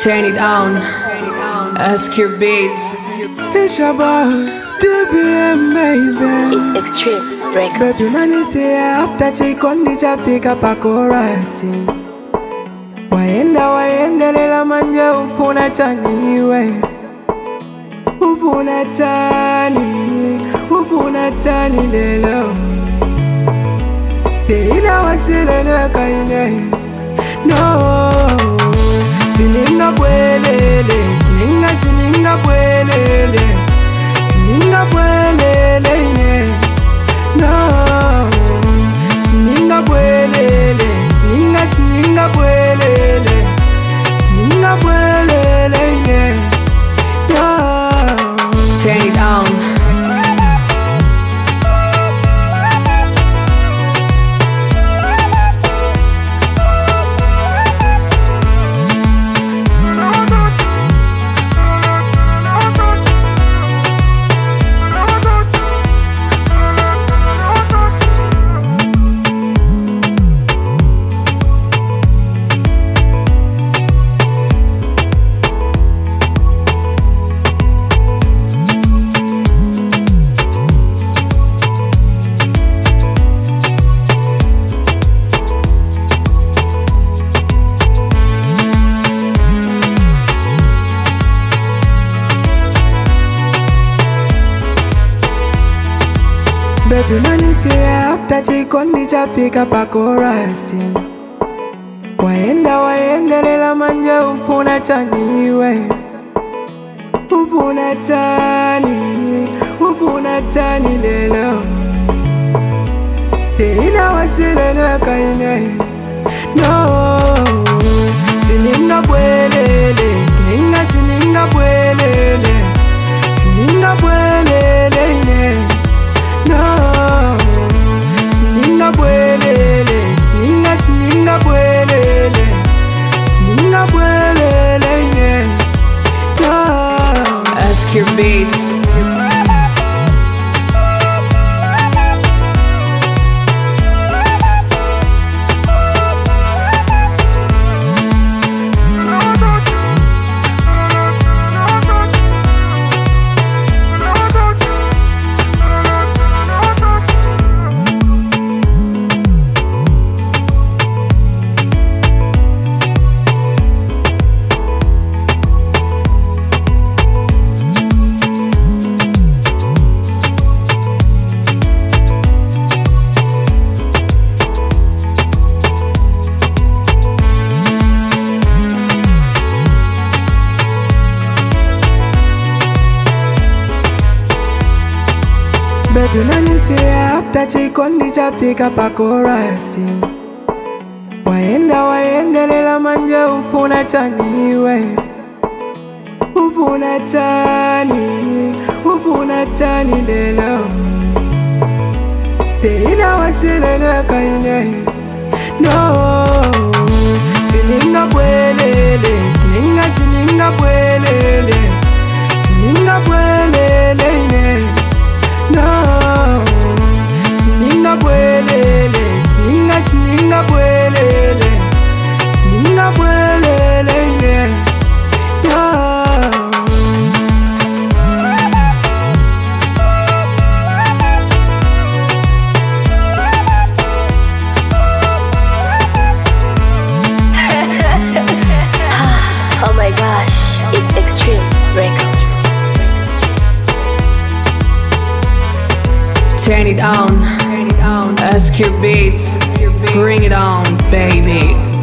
Turn it on, ask your beats. It's your boy, DBM baby. It's Extreme Records. But humanity after chikondi chafika pakorasi. Waenda lela manja ufuna chani we. Ufuna chani lelo. Deina washilele kaine. No. Sininga bwelele, sininga bwelele, sininga bwelele, no. Sininga bwelele, sininga bwelele, sininga bwelele, no. Turn it on. Baby humanity after chikondi chafika pakorasi. Waenda lela manja ufuna chani we. Ufuna chani lelo. Deina washilele kaine. No. Sininga bwelele, sininga bwelele, sininga bwelele, no. Sininga bwelele, sininga bwelele, sininga bwelele, no. Ask your beats. Baby humanity after chikondi chafika pakorasi. Waenda lela manja ufuna chani we. Ufuna chani lelo. Deina washilele kaine. No. Sininga bwelele, sininga bwelele, sininga bwelele, no. Sininga bwelele, sininga bwelele, sininga bwelele, no. Oh my gosh, it's Extreme Records. Turn it on, ask your beats. Bring it on, baby.